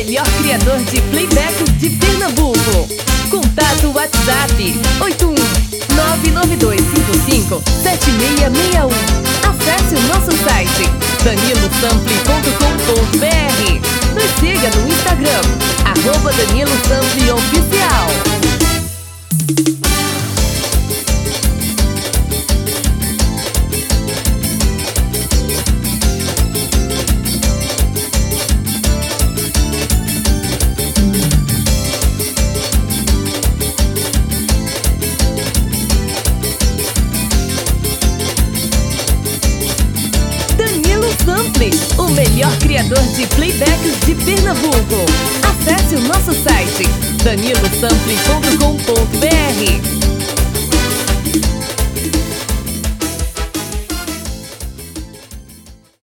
melhor criador de playbacks de Pernambuco. Contato WhatsApp 81992557661. Acesse o nosso site danilosample.com.br. Nos siga no Instagram @DaniloSampleOficial. Sample, o melhor criador de playbacks de Pernambuco. Acesse o nosso site danilosample.com.br.